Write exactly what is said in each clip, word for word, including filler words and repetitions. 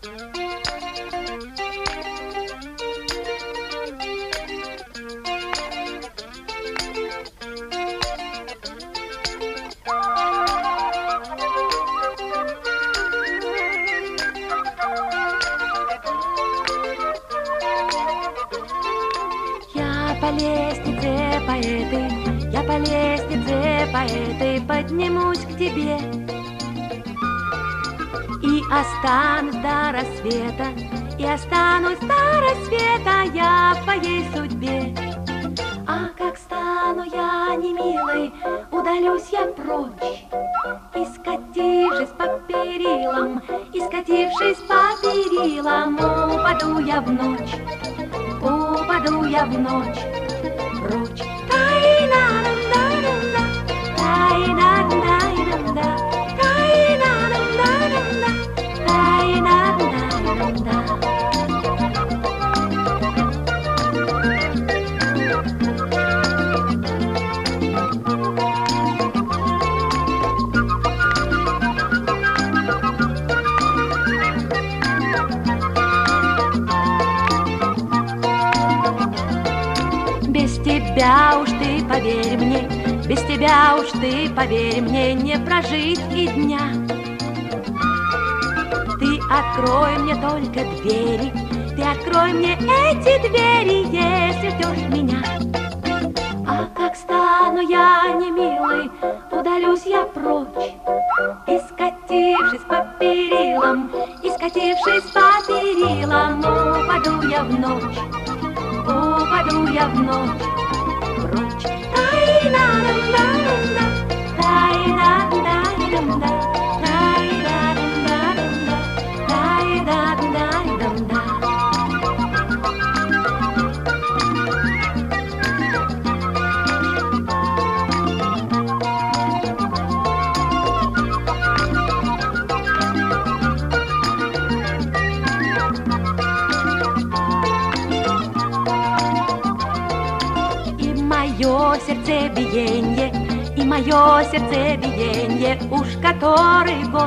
По лестнице по этой, я по лестнице по этой поднимусь к тебе и останусь до рассвета, и останусь до рассвета я в твоей судьбе. А как стану я немилой, удалюсь я прочь, и скатившись по перилам, и скатившись по перилам, упаду я в ночь, упаду я в ночь прочь. Тай-на-на-на-на-на, тай-на-на-на-на-на, тай-на-на-на-на-на, тай-на-на-на-на. Без тебя уж ты, поверь мне, без тебя уж ты, поверь мне, не прожить и дня. Ты открой мне только двери, ты открой мне эти двери, если ждешь меня. А как стану я немилой, удалюсь я прочь, и скатившись по перилам, и скатившись по перилам, упаду я в ночь, упаду я в ночь прочь. Тай-на-на-на-на-на, тай-на-на-на-на, тай-на-на-на-на, тай-на-на-на-на. Мое сердцебиенье, и мое сердцебиенье уж который год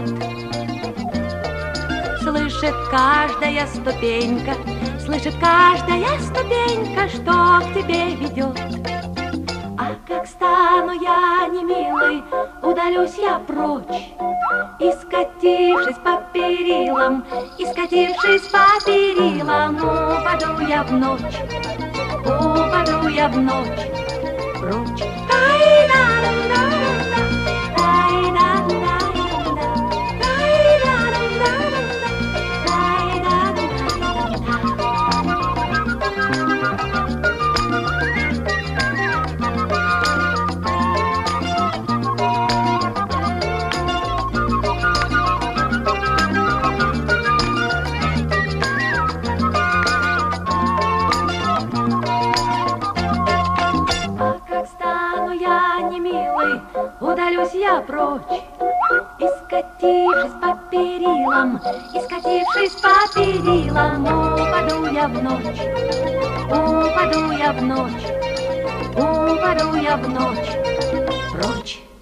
слышит каждая ступенька, слышит каждая ступенька, что к тебе ведет. А как стану я немилой, удалюсь я прочь, и скатившись по перилам, и скатившись по перилам, упаду я в ночь, упаду я в ночь прочь. Тай-на-на-на-на, тай-на-на-на-на, тай-на-на-на-на, удалюсь я прочь, и скатившись по перилам, и скатившись по перилам, упаду я в ночь, упаду я в ночь, упаду я в ночь прочь.